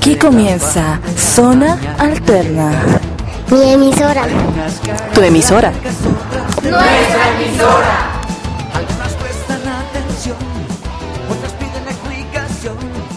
Aquí comienza Zona Alterna. Mi emisora. Tu emisora. Nuestra emisora. Algunas prestan atención, otras piden explicación.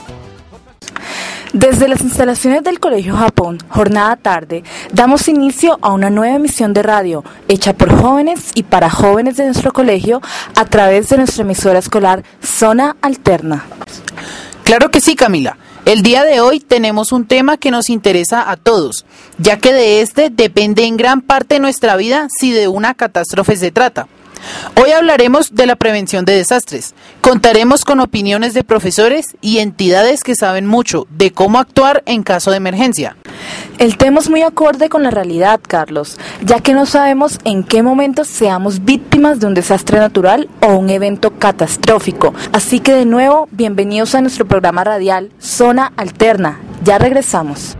Desde las instalaciones del Colegio Japón, Jornada Tarde, damos inicio a una nueva emisión de radio hecha por jóvenes y para jóvenes de nuestro colegio a través de nuestra emisora escolar Zona Alterna. Claro que sí, Camila. El día de hoy tenemos un tema que nos interesa a todos, ya que de este depende en gran parte nuestra vida si de una catástrofe se trata. Hoy hablaremos de la prevención de desastres. Contaremos con opiniones de profesores y entidades que saben mucho de cómo actuar en caso de emergencia. El tema es muy acorde con la realidad, Carlos, ya que no sabemos en qué momento seamos víctimas de un desastre natural o un evento catastrófico. Así que de nuevo, bienvenidos a nuestro programa radial Zona Alterna. Ya regresamos.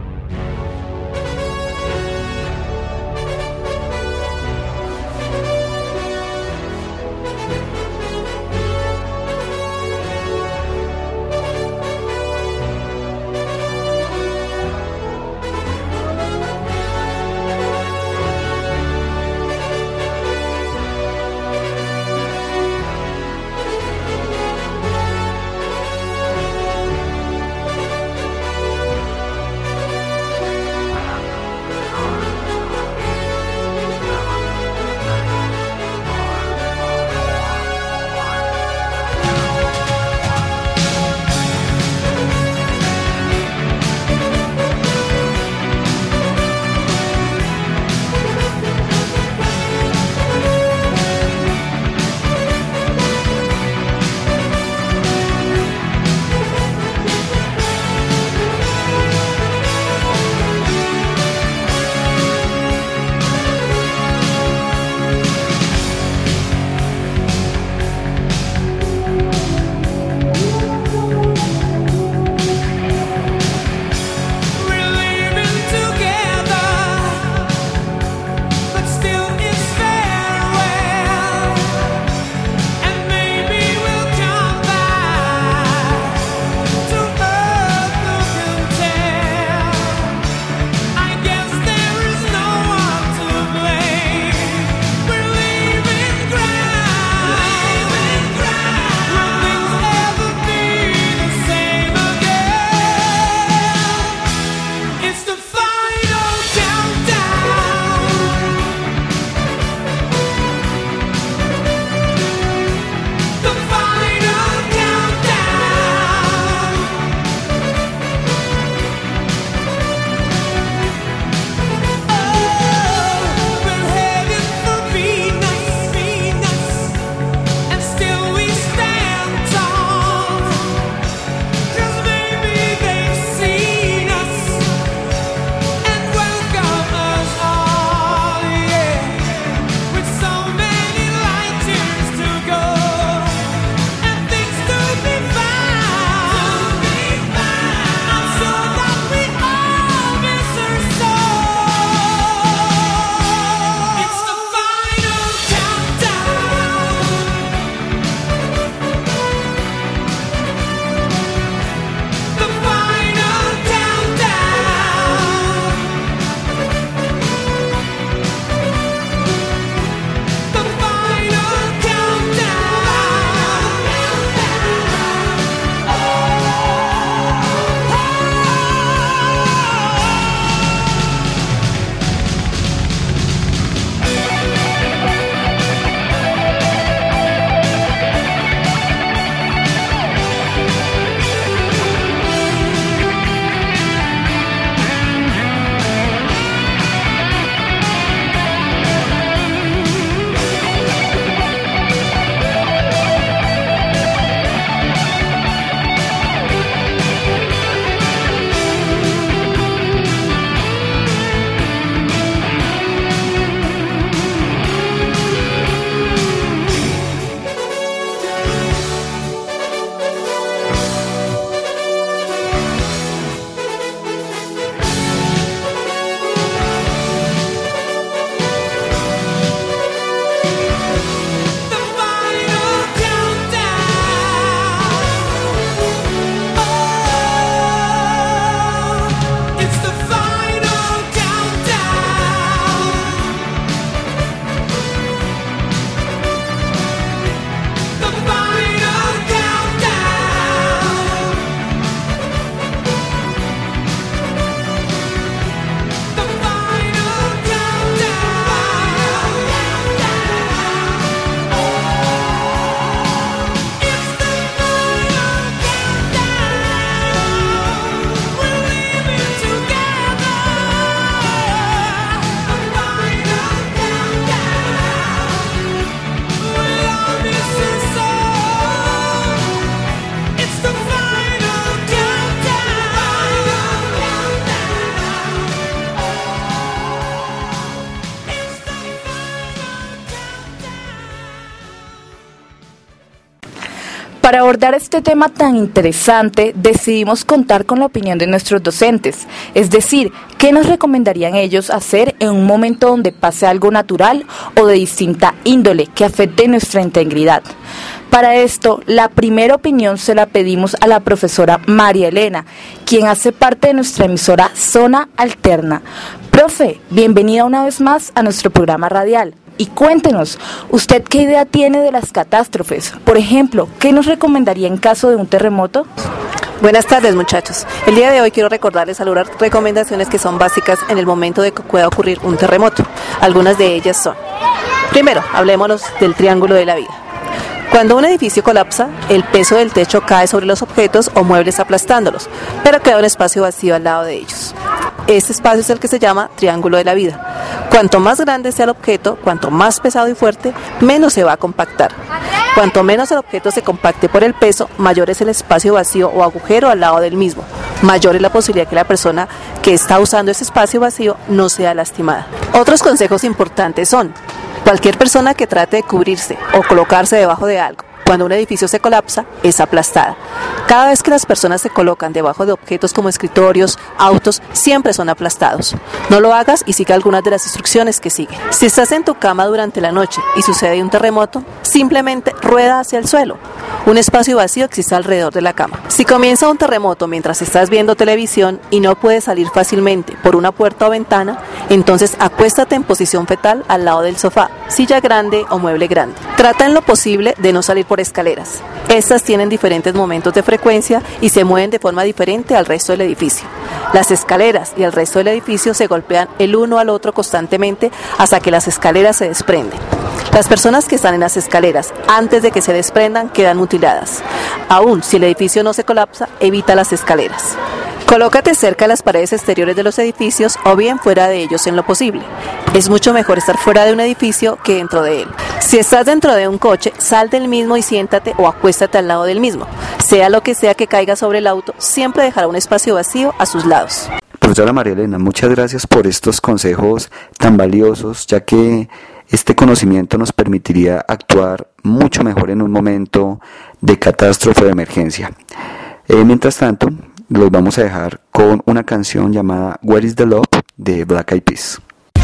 Para abordar este tema tan interesante, decidimos contar con la opinión de nuestros docentes, es decir, ¿qué nos recomendarían ellos hacer en un momento donde pase algo natural o de distinta índole que afecte nuestra integridad? Para esto, la primera opinión se la pedimos a la profesora María Elena, quien hace parte de nuestra emisora Zona Alterna. Profe, bienvenida una vez más a nuestro programa radial. Y cuéntenos, ¿usted qué idea tiene de las catástrofes? Por ejemplo, ¿qué nos recomendaría en caso de un terremoto? Buenas tardes, muchachos. El día de hoy quiero recordarles algunas recomendaciones que son básicas en el momento de que pueda ocurrir un terremoto. Algunas de ellas son: primero, hablémonos del triángulo de la vida. Cuando un edificio colapsa, el peso del techo cae sobre los objetos o muebles aplastándolos, pero queda un espacio vacío al lado de ellos. Este espacio es el que se llama triángulo de la vida. Cuanto más grande sea el objeto, cuanto más pesado y fuerte, menos se va a compactar. Cuanto menos el objeto se compacte por el peso, mayor es el espacio vacío o agujero al lado del mismo. Mayor es la posibilidad que la persona que está usando ese espacio vacío no sea lastimada. Otros consejos importantes son: cualquier persona que trate de cubrirse o colocarse debajo de algo cuando un edificio se colapsa es aplastada. Cada vez que las personas se colocan debajo de objetos como escritorios, autos, siempre son aplastados. No lo hagas y siga algunas de las instrucciones que siguen. Si estás en tu cama durante la noche y sucede un terremoto, simplemente rueda hacia el suelo. Un espacio vacío existe alrededor de la cama. Si comienza un terremoto mientras estás viendo televisión y no puedes salir fácilmente por una puerta o ventana, entonces acuéstate en posición fetal al lado del sofá, silla grande o mueble grande. Trata en lo posible de no salir por escaleras. Estas tienen diferentes momentos de frecuencia y se mueven de forma diferente al resto del edificio. Las escaleras y el resto del edificio se golpean el uno al otro constantemente hasta que las escaleras se desprenden. Las personas que están en las escaleras antes de que se desprendan quedan mutiladas. Aún si el edificio no se colapsa, evita las escaleras. Colócate cerca de las paredes exteriores de los edificios o bien fuera de ellos en lo posible. Es mucho mejor estar fuera de un edificio que dentro de él. Si estás dentro de un coche, sal del mismo y siéntate o acuéstate al lado del mismo. Sea lo que sea que caiga sobre el auto, siempre dejará un espacio vacío a sus lados. Profesora María Elena, muchas gracias por estos consejos tan valiosos, ya que este conocimiento nos permitiría actuar mucho mejor en un momento de catástrofe o de emergencia. Mientras tanto, los vamos a dejar con una canción llamada Where is the Love de Black Eyed Peas.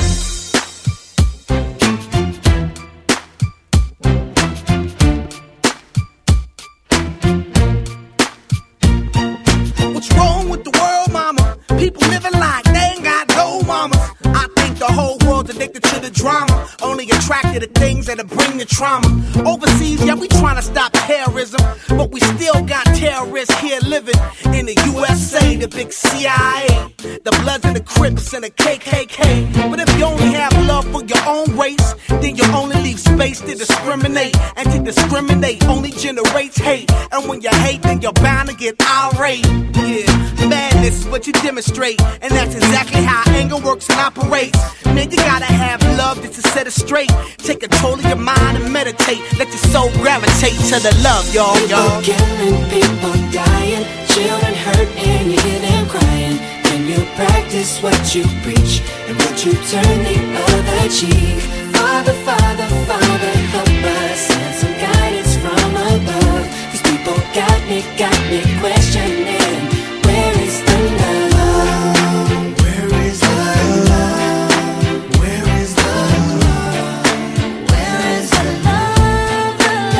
What's wrong with the world, mama? People living like they ain't got no mamas. I think the whole world's addicted to the drama, only attracted to things that'll bring the trauma. Overseas, yeah, we trying to stop terrorism, but we still got terrorists here living in the USA, the big CIA, the Bloods and the Crips and the KKK. But if you only have love for your own race, then you only leave space to discriminate, and to discriminate only generates hate. And when you hate, then you're bound to get irate. Yeah, madness is what you demonstrate, and that's exactly how anger works and operates. Man, you gotta have love just to set it straight. Take control of your mind and meditate. Let your soul gravitate to the love, y'all. People killing, people dying, children hurt and you hear them crying. When you practice what you preach, and would you turn the other cheek? Father, Father, Father, help us, send some guidance from above. These people got me questioning, where is the love? Where is the love? Where is the love? Where is the love?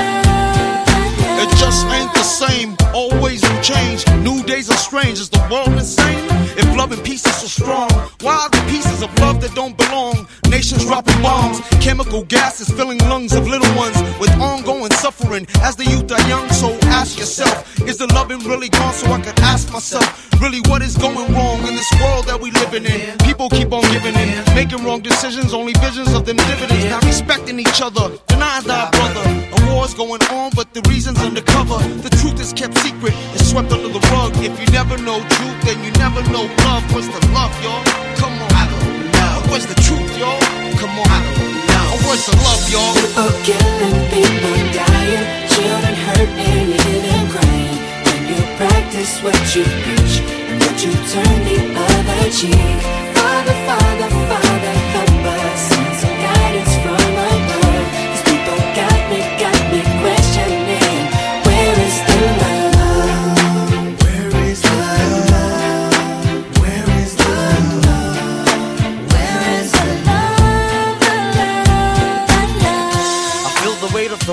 It just ain't the same, always will change. New days are strange, is the world insane? If love and peace is so strong, why are the pieces of love that don't belong? Nations dropping bombs, chemical gases filling lungs of little ones with ongoing suffering as the youth are young. So ask yourself, is the loving really gone? So I could ask myself, really what is going wrong in this world that we living in? People keep on giving in, making wrong decisions, only visions of them dividends. Not respecting each other, denying thy brother. A war's going on, but the reason's undercover. The truth is kept secret, it's swept under the rug. If you never know truth, then you never know love. What's the love, y'all? Come on, I don't know. Where's the truth, y'all? Come on, I don't know. Where's the love, y'all? People killing, people dying, children hurt and you hear them crying. When you practice what you preach, and would you turn the other cheek? Father, Father, Father, help us, send some guidance from above. These people got me questioning, where is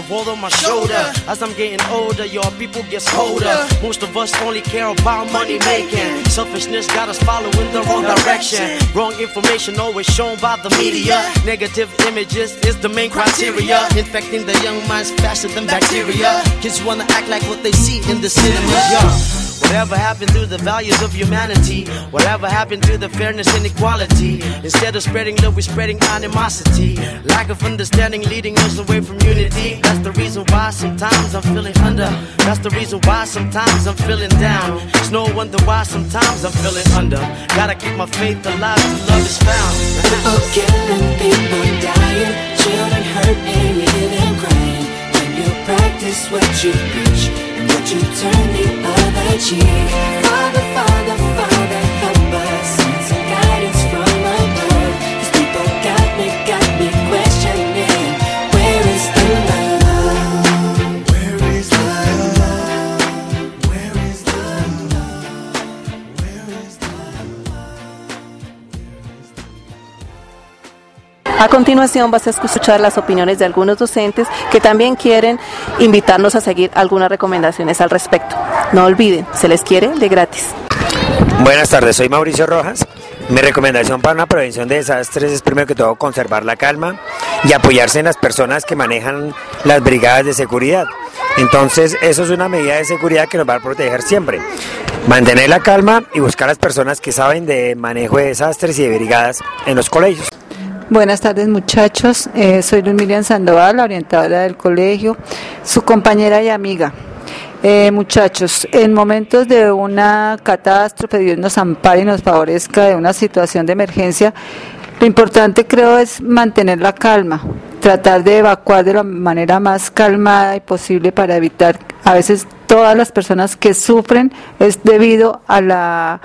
world on my shoulder. As I'm getting older, your people gets colder. Most of us only care about money making. Selfishness got us following the wrong direction. Wrong information always shown by the media. Negative images is the main criteria. Infecting the young minds faster than bacteria. Kids wanna act like what they see in the cinemas, yeah. Whatever happened to the values of humanity? Whatever happened to the fairness and equality? Instead of spreading love, we're spreading animosity. Lack of understanding leading us away from unity. That's the reason why sometimes I'm feeling under. That's the reason why sometimes I'm feeling down. It's no wonder why sometimes I'm feeling under. Gotta keep my faith alive till love is found. People killing, people dying, children hurt and we hear them crying. When you practice what you preach, would you turn the other cheek? Father, Father, Father, help us. Send some guidance from above. These people got me questioning. Where is the love? Where is the love? Where is the love? Where is the love? A continuación vas a escuchar las opiniones de algunos docentes que también quieren invitarnos a seguir algunas recomendaciones al respecto. No olviden, se les quiere de gratis. Buenas tardes, soy Mauricio Rojas. Mi recomendación para una prevención de desastres es primero que todo conservar la calma y apoyarse en las personas que manejan las brigadas de seguridad. Entonces eso es una medida de seguridad que nos va a proteger siempre. Mantener la calma y buscar a las personas que saben de manejo de desastres y de brigadas en los colegios. Buenas tardes muchachos, soy Luz Miriam Sandoval, la orientadora del colegio, su compañera y amiga. Muchachos, en momentos de una catástrofe, Dios nos ampare y nos favorezca de una situación de emergencia, lo importante creo es mantener la calma, tratar de evacuar de la manera más calmada y posible para evitar, a veces todas las personas que sufren es debido a la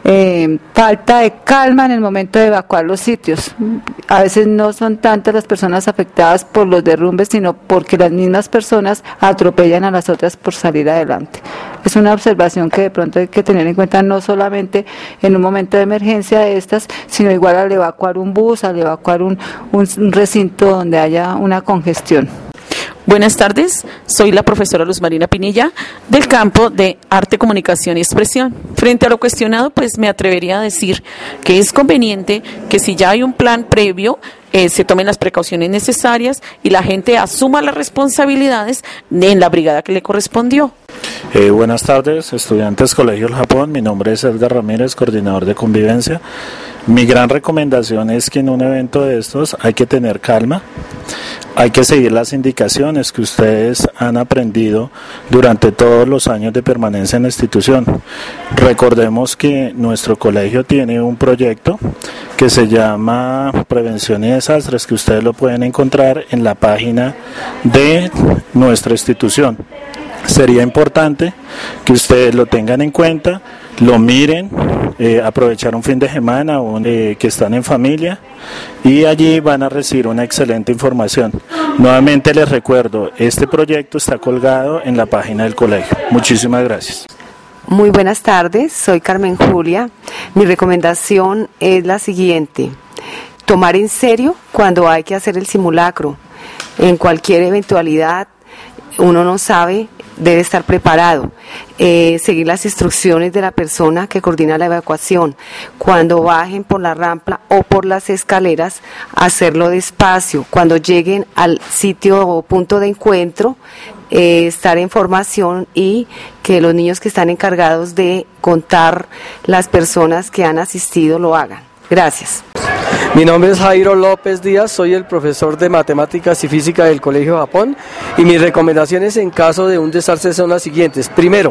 falta de calma en el momento de evacuar los sitios. A veces no son tantas las personas afectadas por los derrumbes, sino porque las mismas personas atropellan a las otras por salir adelante. Es una observación que de pronto hay que tener en cuenta, no solamente en un momento de emergencia de estas, sino igual al evacuar un bus, al evacuar un recinto donde haya una congestión. Buenas tardes, soy la profesora Luz Marina Pinilla del campo de Arte, Comunicación y Expresión. Frente a lo cuestionado, pues me atrevería a decir que es conveniente que si ya hay un plan previo, se tomen las precauciones necesarias y la gente asuma las responsabilidades en la brigada que le correspondió. Buenas tardes, estudiantes Colegio El Japón, mi nombre es Edgar Ramírez, coordinador de convivencia. Mi gran recomendación es que en un evento de estos hay que tener calma, hay que seguir las indicaciones que ustedes han aprendido durante todos los años de permanencia en la institución. Recordemos que nuestro colegio tiene un proyecto que se llama Prevención y Desastres, que ustedes lo pueden encontrar en la página de nuestra institución. Sería importante que ustedes lo tengan en cuenta, lo miren, aprovechar un fin de semana que están en familia y allí van a recibir una excelente información. Nuevamente les recuerdo, este proyecto está colgado en la página del colegio. Muchísimas gracias. Muy buenas tardes, soy Carmen Julia. Mi recomendación es la siguiente: tomar en serio cuando hay que hacer el simulacro. En cualquier eventualidad, uno no sabe, debe estar preparado. Seguir las instrucciones de la persona que coordina la evacuación. Cuando bajen por la rampa o por las escaleras, hacerlo despacio. Cuando lleguen al sitio o punto de encuentro, estar en formación y que los niños que están encargados de contar las personas que han asistido lo hagan. Gracias. Mi nombre es Jairo López Díaz, soy el profesor de Matemáticas y Física del Colegio Japón y mis recomendaciones en caso de un desastre son las siguientes. Primero,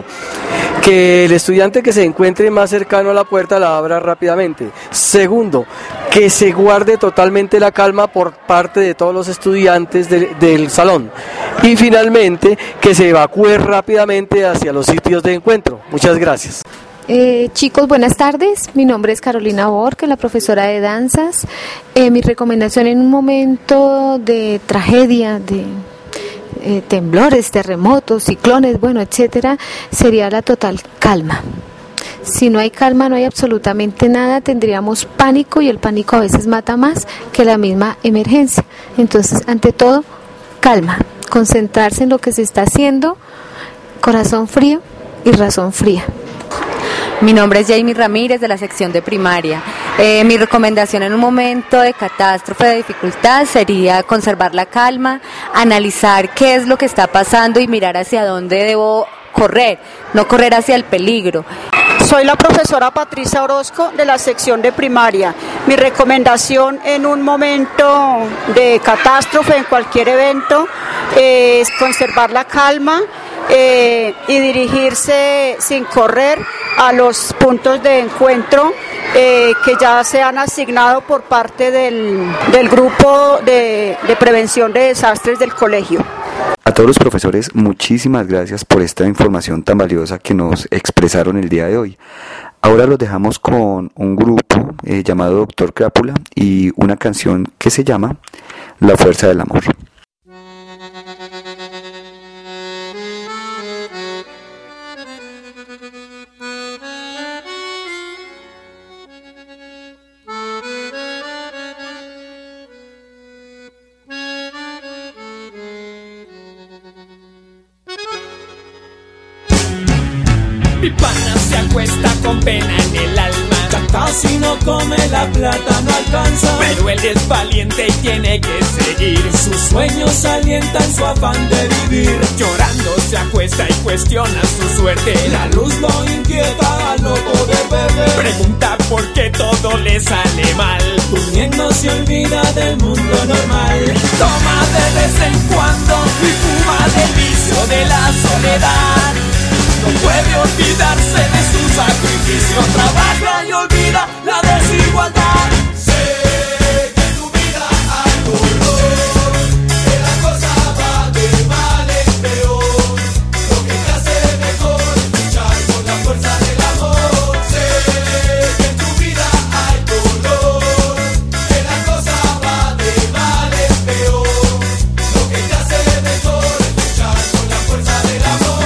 que el estudiante que se encuentre más cercano a la puerta la abra rápidamente. Segundo, que se guarde totalmente la calma por parte de todos los estudiantes del salón. Y finalmente, que se evacúe rápidamente hacia los sitios de encuentro. Muchas gracias. Chicos, buenas tardes. Mi nombre es Carolina Borque, la profesora de danzas. Mi recomendación en un momento de tragedia, de temblores, terremotos, ciclones, bueno, etcétera, sería la total calma. Si no hay calma, no hay absolutamente nada, tendríamos pánico y el pánico a veces mata más que la misma emergencia. Entonces, ante todo, calma. concentrarse en lo que se está haciendo, corazón frío y razón fría. Mi nombre es Jamie Ramírez de la sección de primaria. Mi recomendación en un momento de catástrofe, de dificultad, sería conservar la calma, analizar qué es lo que está pasando y mirar hacia dónde debo correr, no correr hacia el peligro. Soy la profesora Patricia Orozco de la sección de primaria. Mi recomendación en un momento de catástrofe, en cualquier evento, es conservar la calma y dirigirse sin correr a los puntos de encuentro que ya se han asignado por parte del grupo de prevención de desastres del colegio. A todos los profesores, muchísimas gracias por esta información tan valiosa que nos expresaron el día de hoy. Ahora los dejamos con un grupo llamado Doctor Crápula y una canción que se llama La Fuerza del Amor. Mi pana se acuesta con pena en el alma. Ya casi no come, la plata no alcanza. Pero él es valiente y tiene que seguir. Sus sueños alientan su afán de vivir. Llorando se acuesta y cuestiona su suerte. La luz lo inquieta al no poder beber. Pregunta por qué todo le sale mal. Durmiendo se olvida del mundo normal. Toma de vez en cuando y fuma del vicio de la soledad. No puede olvidarse de su sacrificio. Trabaja y olvida la desigualdad. Sé que en tu vida hay dolor, que la cosa va de mal en peor. Lo que te hace mejor es luchar con la fuerza del amor. Sé que en tu vida hay dolor, que la cosa va de mal en peor. Lo que te hace mejor es luchar con la fuerza del amor.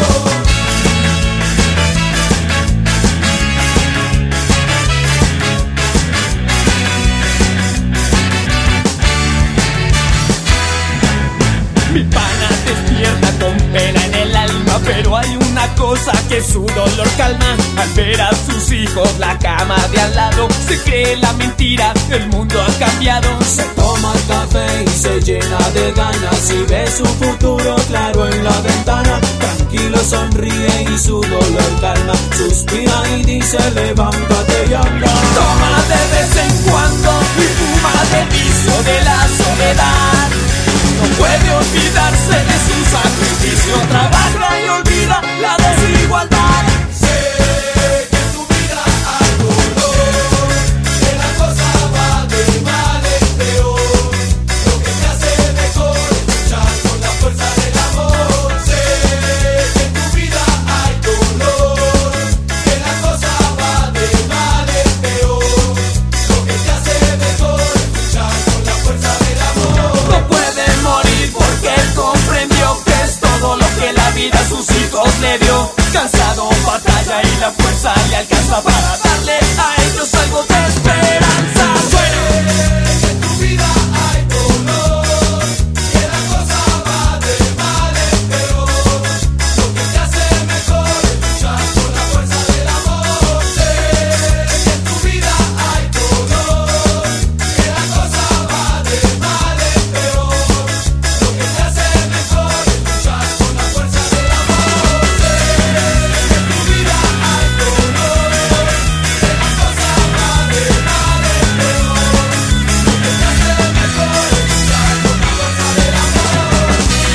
Mi pana despierta con pena en el alma, pero hay una cosa que su dolor calma. Al ver a sus hijos la cama de al lado, se cree la mentira, el mundo ha cambiado. Se toma el café y se llena de ganas y ve su futuro claro en la ventana. Tranquilo sonríe y su dolor calma. Suspira y dice levántate y anda. Toma de vez en cuando y fuma del vicio de la soledad. No puede olvidarse de su sacrificio. Trabaja y olvida la desigualdad. Sé que en tu vida hay dolor, que la cosa va de mal en peor. Lo que te hace mejor es luchar con la fuerza del amor. Sé que en tu vida hay dolor, que la cosa va de mal en peor. Lo que te hace mejor es luchar con la fuerza del amor. No puede morir porque él comprendió que es todo lo que la vida a sus hijos le dio. Cansado batalla y la fuerza le alcanza para darle a ellos algo de esperanza. Que en tu vida hay dolor, que la cosa va de mal en peor. Lo que te hace mejor es luchar con la fuerza del amor. Sé que en tu vida hay dolor, que la cosa va de mal en peor. Lo que te hace mejor es luchar con la fuerza del amor. Sé que en tu vida hay dolor, que la cosa va de mal en peor. Lo que te hace mejor es luchar con la fuerza del amor.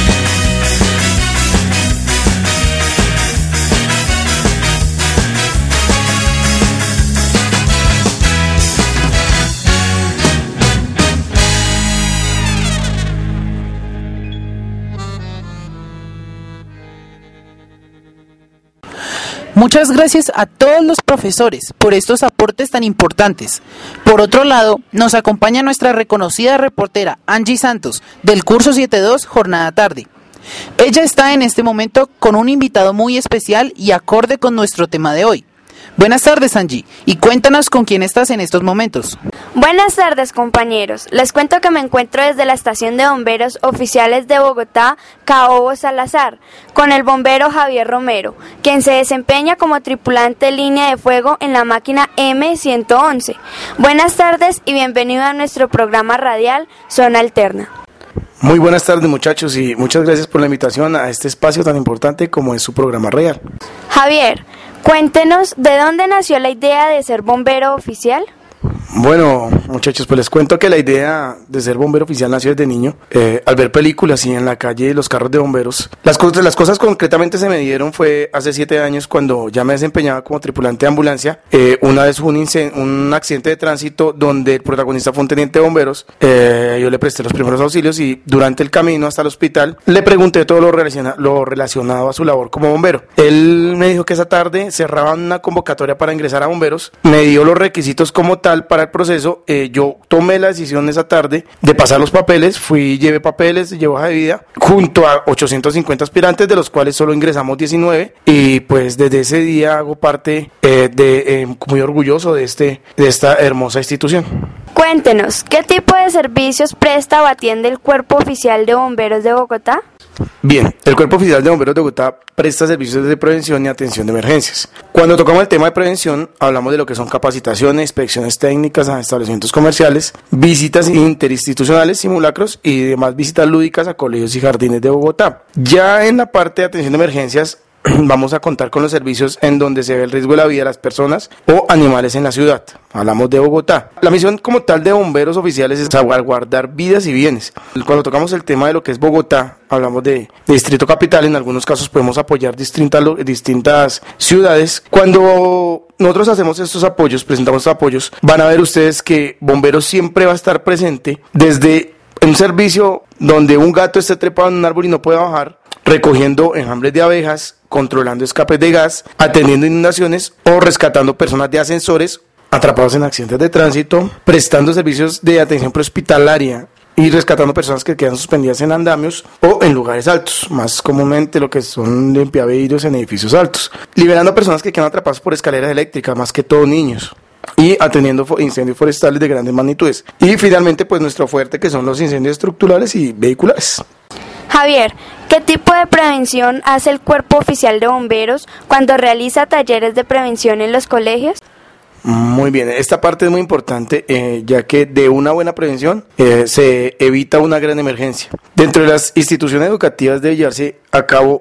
Muchas gracias a todos los profesores por estos aportes tan importantes. Por otro lado, nos acompaña nuestra reconocida reportera Angie Santos, del curso 7.2 Jornada Tarde. Ella está en este momento con un invitado muy especial y acorde con nuestro tema de hoy. Buenas tardes, Angie, y cuéntanos con quién estás en estos momentos. Buenas tardes, compañeros. Les cuento que me encuentro desde la estación de bomberos oficiales de Bogotá, Caobo Salazar, con el bombero Javier Romero, quien se desempeña como tripulante de línea de fuego en la máquina M111. Buenas tardes y bienvenido a nuestro programa radial Zona Alterna. Muy buenas tardes, muchachos, y muchas gracias por la invitación a este espacio tan importante como es su programa radial. Javier, cuéntenos, ¿de dónde nació la idea de ser bombero oficial? Bueno, muchachos, pues les cuento que la idea de ser bombero oficial nació desde niño. Al ver películas y en la calle los carros de bomberos, las cosas concretamente se me dieron fue hace 7 años cuando ya me desempeñaba como tripulante de ambulancia. Una vez hubo un accidente de tránsito donde el protagonista fue un teniente de bomberos. Yo le presté los primeros auxilios y durante el camino hasta el hospital le pregunté todo lo relacionado a su labor como bombero. Él me dijo que esa tarde cerraban una convocatoria para ingresar a bomberos, me dio los requisitos como tal para el proceso. Yo tomé la decisión esa tarde de pasar los papeles, llevé papeles, llevé hoja de vida, junto a 850 aspirantes, de los cuales solo ingresamos 19, y pues desde ese día hago parte muy orgulloso de esta hermosa institución. Cuéntenos, ¿qué tipo de servicios presta o atiende el Cuerpo Oficial de Bomberos de Bogotá? Bien, el Cuerpo Oficial de Bomberos de Bogotá presta servicios de prevención y atención de emergencias. Cuando tocamos el tema de prevención, hablamos de lo que son capacitaciones, inspecciones técnicas a establecimientos comerciales, visitas interinstitucionales, simulacros y demás visitas lúdicas a colegios y jardines de Bogotá. Ya en la parte de atención de emergencias, vamos a contar con los servicios en donde se ve el riesgo de la vida de las personas o animales en la ciudad. Hablamos de Bogotá. La misión como tal de bomberos oficiales es salvaguardar vidas y bienes. Cuando tocamos el tema de lo que es Bogotá, hablamos de distrito capital. En algunos casos podemos apoyar distintas ciudades. Cuando nosotros hacemos estos apoyos, presentamos estos apoyos, van a ver ustedes que bomberos siempre va a estar presente desde un servicio donde un gato esté trepado en un árbol y no pueda bajar, recogiendo enjambres de abejas, controlando escapes de gas, atendiendo inundaciones o rescatando personas de ascensores atrapados en accidentes de tránsito, prestando servicios de atención prehospitalaria y rescatando personas que quedan suspendidas en andamios o en lugares altos, más comúnmente lo que son limpiavidrios en edificios altos, liberando a personas que quedan atrapadas por escaleras eléctricas, más que todo niños, y atendiendo incendios forestales de grandes magnitudes. Y finalmente, pues nuestro fuerte, que son los incendios estructurales y vehiculares. Javier, ¿qué tipo de prevención hace el Cuerpo Oficial de Bomberos cuando realiza talleres de prevención en los colegios? Muy bien, esta parte es muy importante, ya que de una buena prevención se evita una gran emergencia. Dentro de las instituciones educativas debe llevarse a cabo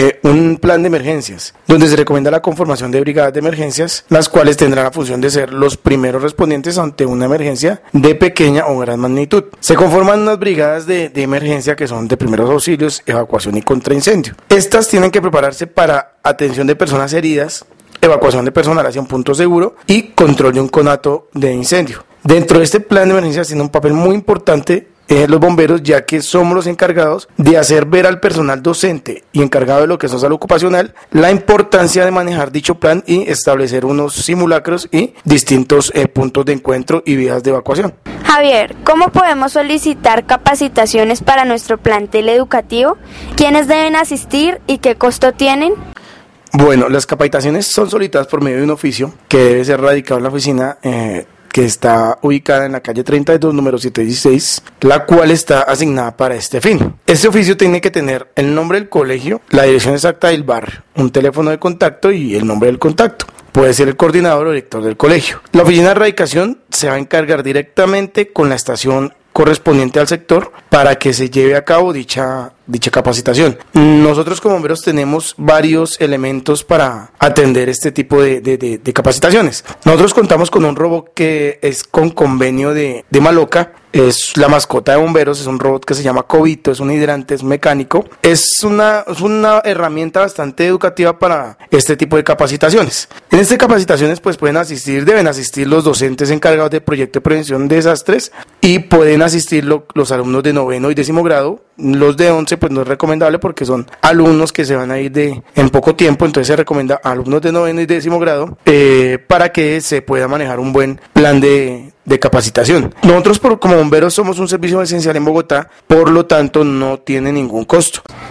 un plan de emergencias, donde se recomienda la conformación de brigadas de emergencias, las cuales tendrán la función de ser los primeros respondientes ante una emergencia de pequeña o gran magnitud. Se conforman unas brigadas de emergencia que son de primeros auxilios, evacuación y contraincendio. Estas tienen que prepararse para atención de personas heridas, evacuación de personal hacia un punto seguro y control de un conato de incendio. Dentro de este plan de emergencias tiene un papel muy importante los bomberos, ya que somos los encargados de hacer ver al personal docente y encargado de lo que es salud ocupacional la importancia de manejar dicho plan y establecer unos simulacros y distintos puntos de encuentro y vías de evacuación. Javier, ¿cómo podemos solicitar capacitaciones para nuestro plantel educativo? ¿Quiénes deben asistir y qué costo tienen? Bueno, las capacitaciones son solicitadas por medio de un oficio que debe ser radicado en la oficina que está ubicada en la calle 32, número 716, la cual está asignada para este fin. Este oficio tiene que tener el nombre del colegio, la dirección exacta del barrio, un teléfono de contacto y el nombre del contacto. Puede ser el coordinador o director del colegio. La oficina de radicación se va a encargar directamente con la estación correspondiente al sector para que se lleve a cabo dicha capacitación. Nosotros como bomberos tenemos varios elementos para atender este tipo de capacitaciones. Nosotros contamos con un robot que es con convenio de Maloca. Es la mascota de bomberos, es un robot que se llama Cobito, es un hidrante, es mecánico. Es una herramienta bastante educativa para este tipo de capacitaciones. En estas capacitaciones pues deben asistir los docentes encargados del proyecto de prevención de desastres y pueden asistir los alumnos de 9º y 10º grado. Los de 11 pues no es recomendable porque son alumnos que se van a ir en poco tiempo, entonces se recomienda a alumnos de 9º y 10º grado para que se pueda manejar un buen plan de capacitación. Nosotros como bomberos somos un servicio esencial en Bogotá, por lo tanto no tiene ningún costo.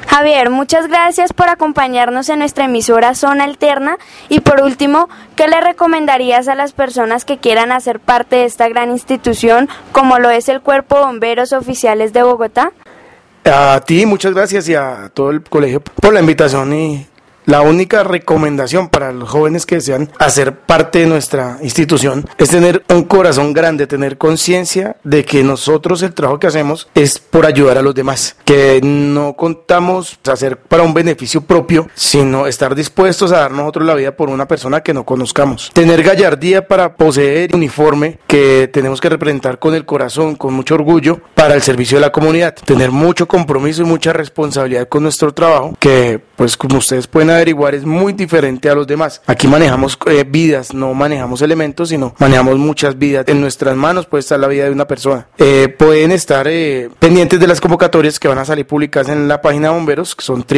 Javier, muchas gracias por acompañarnos en nuestra emisora Zona Alterna y por último, ¿qué le recomendarías a las personas que quieran hacer parte de esta gran institución como lo es el Cuerpo de Bomberos Oficiales de Bogotá? A ti, muchas gracias y a todo el colegio por la invitación y la única recomendación para los jóvenes que desean hacer parte de nuestra institución es tener un corazón grande, tener conciencia de que nosotros el trabajo que hacemos es por ayudar a los demás, que no contamos hacer para un beneficio propio, sino estar dispuestos a dar nosotros la vida por una persona que no conozcamos. Tener gallardía para poseer un uniforme que tenemos que representar con el corazón, con mucho orgullo, para el servicio de la comunidad. Tener mucho compromiso y mucha responsabilidad con nuestro trabajo, que pues como ustedes pueden averiguar es muy diferente a los demás. Aquí manejamos vidas, no manejamos elementos, sino manejamos muchas vidas. En nuestras manos puede estar la vida de una persona. Pueden estar pendientes de las convocatorias que van a salir publicadas en la página de bomberos, que son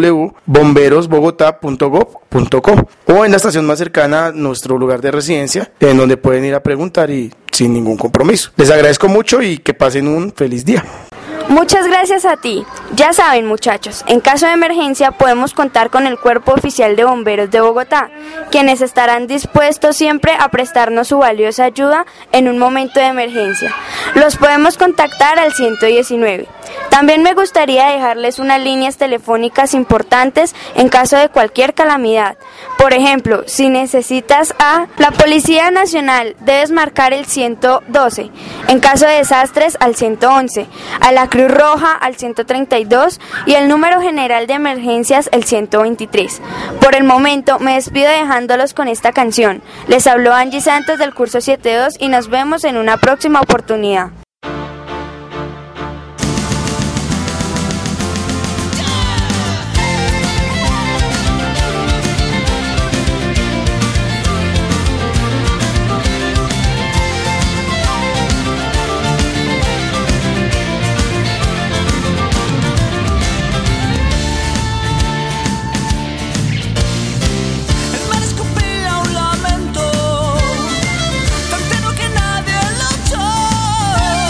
www.bomberosbogotá.gov.co o en la estación más cercana a nuestro lugar de residencia, en donde pueden ir a preguntar y sin ningún compromiso. Les agradezco mucho y que pasen un feliz día. Muchas gracias a ti. Ya saben, muchachos, en caso de emergencia podemos contar con el Cuerpo Oficial de Bomberos de Bogotá, quienes estarán dispuestos siempre a prestarnos su valiosa ayuda en un momento de emergencia. Los podemos contactar al 119. También me gustaría dejarles unas líneas telefónicas importantes en caso de cualquier calamidad. Por ejemplo, si necesitas a la Policía Nacional, debes marcar el 112. En caso de desastres, al 111. A la Cruz Roja, al 132. Y el número general de emergencias, el 123. Por el momento, me despido dejándolos con esta canción. Les habló Angie Santos del curso 7.2 y nos vemos en una próxima oportunidad. Tan teno que nadie luchó.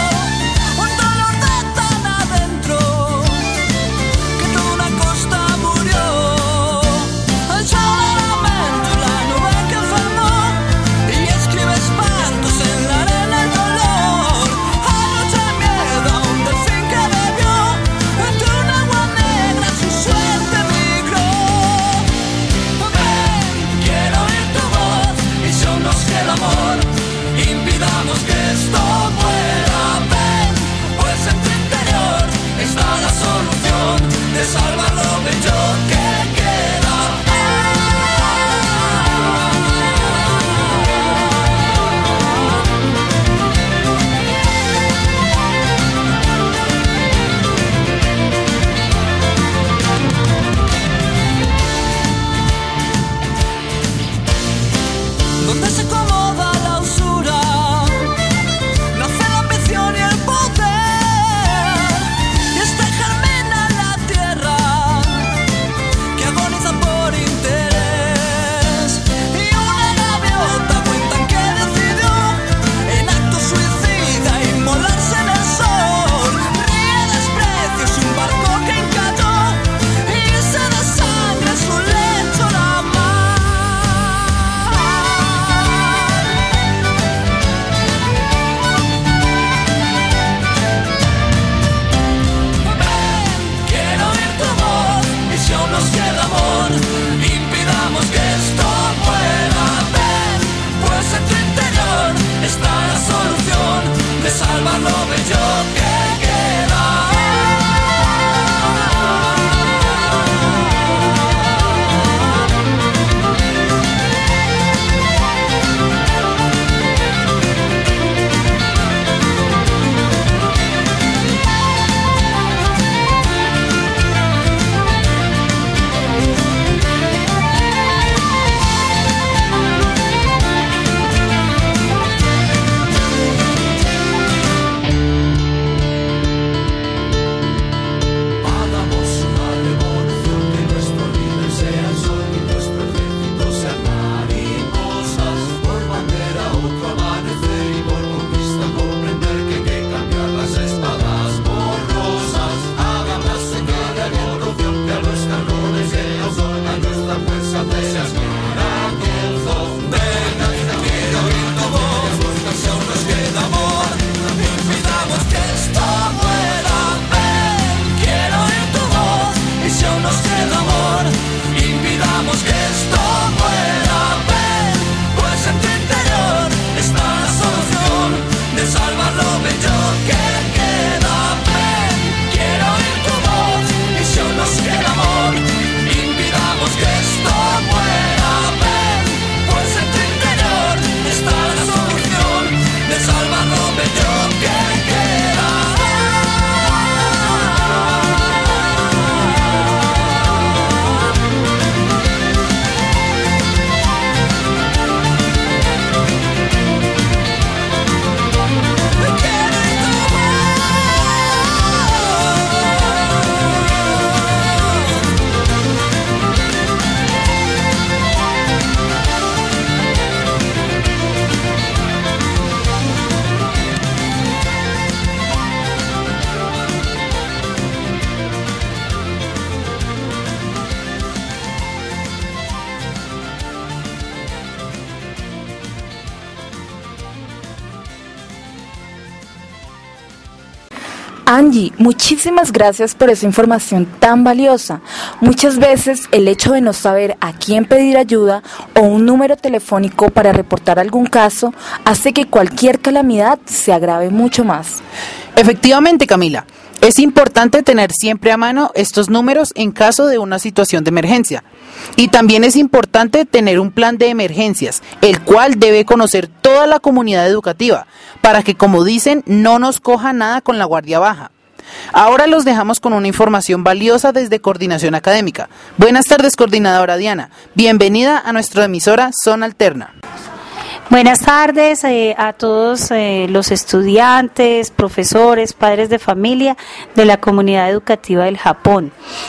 Angie, muchísimas gracias por esa información tan valiosa. Muchas veces el hecho de no saber a quién pedir ayuda o un número telefónico para reportar algún caso hace que cualquier calamidad se agrave mucho más. Efectivamente, Camila. Es importante tener siempre a mano estos números en caso de una situación de emergencia. Y también es importante tener un plan de emergencias, el cual debe conocer toda la comunidad educativa, para que, como dicen, no nos coja nada con la guardia baja. Ahora los dejamos con una información valiosa desde Coordinación Académica. Buenas tardes, coordinadora Diana. Bienvenida a nuestra emisora Zona Alterna. Buenas tardes a todos los estudiantes, profesores, padres de familia de la comunidad educativa del Japón.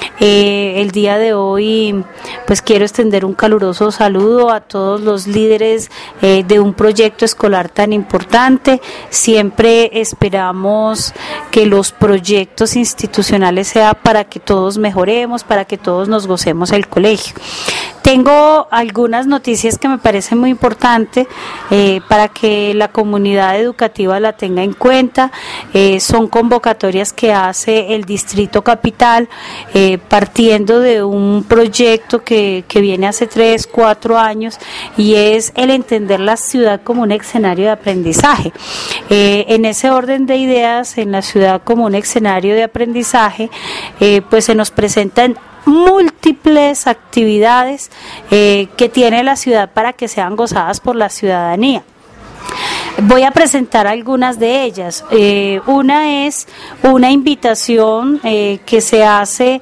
El día de hoy pues quiero extender un caluroso saludo a todos los líderes de un proyecto escolar tan importante. Siempre esperamos que los proyectos institucionales sean para que todos mejoremos, para que todos nos gocemos el colegio. Tengo algunas noticias que me parecen muy importantes para que la comunidad educativa la tenga en cuenta. Son convocatorias que hace el Distrito Capital partiendo de un proyecto que viene hace 3, 4 años y es el entender la ciudad como un escenario de aprendizaje. En ese orden de ideas, en la ciudad como un escenario de aprendizaje, pues se nos presentan múltiples actividades que tiene la ciudad para que sean gozadas por la ciudadanía. Voy a presentar algunas de ellas. Una es una invitación que se hace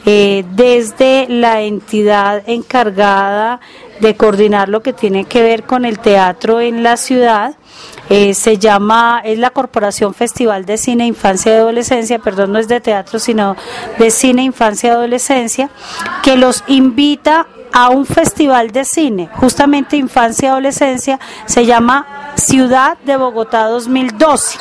desde la entidad encargada de coordinar lo que tiene que ver con el teatro en la ciudad. Es la Corporación Festival de Cine, Infancia y Adolescencia, perdón, no es de teatro, sino de Cine, Infancia y Adolescencia, que los invita a un festival de cine, justamente Infancia y Adolescencia, se llama Ciudad de Bogotá 2012.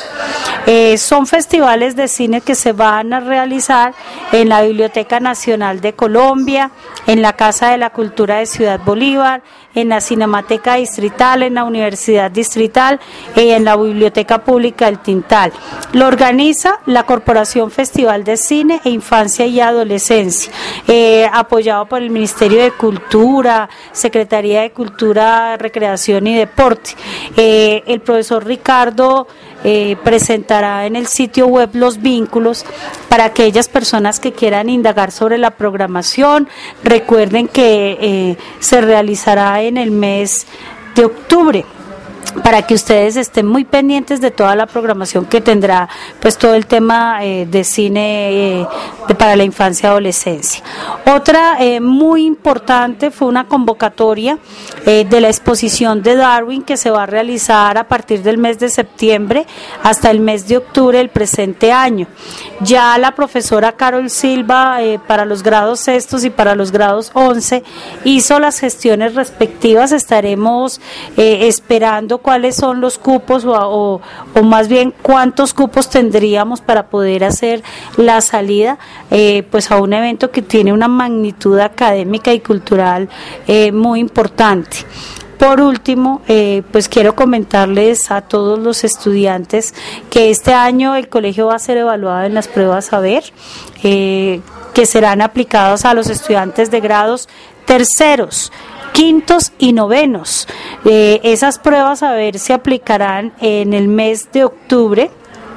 Son festivales de cine que se van a realizar en la Biblioteca Nacional de Colombia, en la Casa de la Cultura de Ciudad Bolívar, en la Cinemateca Distrital, en la Universidad Distrital y en la Biblioteca Pública del Tintal. Lo organiza la Corporación Festival de Cine e Infancia y Adolescencia, apoyado por el Ministerio de Cultura, Secretaría de Cultura, Recreación y Deporte. El profesor Ricardo presentará en el sitio web los vínculos para aquellas personas que quieran indagar sobre la programación. Recuerden que se realizará en el mes de octubre, para que ustedes estén muy pendientes de toda la programación que tendrá pues todo el tema de cine para la infancia y adolescencia. Otra muy importante fue una convocatoria de la exposición de Darwin que se va a realizar a partir del mes de septiembre hasta el mes de octubre del presente año. Ya la profesora Carol Silva para los grados sextos y para los grados 11 hizo las gestiones respectivas. Estaremos esperando cuáles son los cupos o más bien cuántos cupos tendríamos para poder hacer la salida pues a un evento que tiene una magnitud académica y cultural muy importante. Por último, pues quiero comentarles a todos los estudiantes que este año el colegio va a ser evaluado en las pruebas Saber, que serán aplicadas a los estudiantes de grados terceros, quintos y novenos. Esas pruebas Saber se aplicarán en el mes de octubre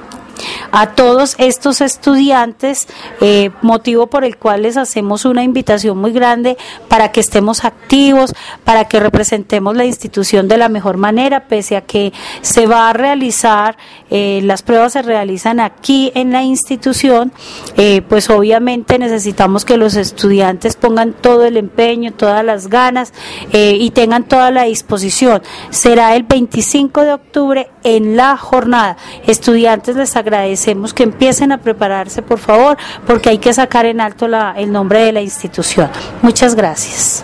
a todos estos estudiantes, motivo por el cual les hacemos una invitación muy grande para que estemos activos, para que representemos la institución de la mejor manera, pese a que se va a realizar, las pruebas se realizan aquí en la institución, pues obviamente necesitamos que los estudiantes pongan todo el empeño, todas las ganas y tengan toda la disposición. Será el 25 de octubre en la jornada. Estudiantes, les agradecemos que empiecen a prepararse, por favor, porque hay que sacar en alto el nombre de la institución. Muchas gracias.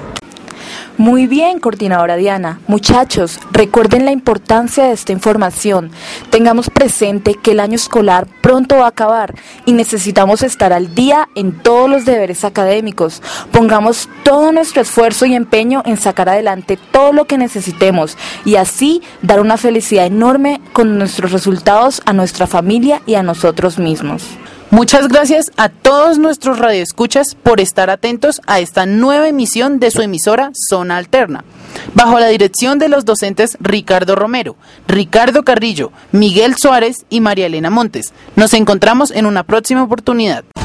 Muy bien, coordinadora Diana. Muchachos, recuerden la importancia de esta información. Tengamos presente que el año escolar pronto va a acabar y necesitamos estar al día en todos los deberes académicos. Pongamos todo nuestro esfuerzo y empeño en sacar adelante todo lo que necesitemos y así dar una felicidad enorme con nuestros resultados a nuestra familia y a nosotros mismos. Muchas gracias a todos nuestros radioescuchas por estar atentos a esta nueva emisión de su emisora Zona Alterna, bajo la dirección de los docentes Ricardo Romero, Ricardo Carrillo, Miguel Suárez y María Elena Montes. Nos encontramos en una próxima oportunidad.